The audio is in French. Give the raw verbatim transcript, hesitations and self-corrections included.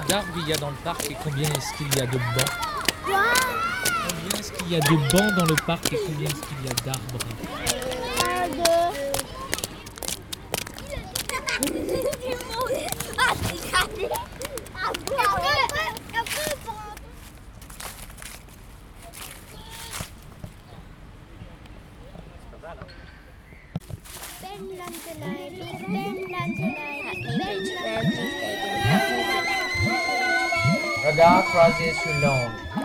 d'arbres il y a dans le parc et combien est-ce qu'il y a de bancs? Quoi? Combien est-ce qu'il y a de bancs dans le parc et combien est-ce qu'il y a d'arbres? Un, deux. Ah, c'est raté. Après, après, après, Radar crosses Toulon.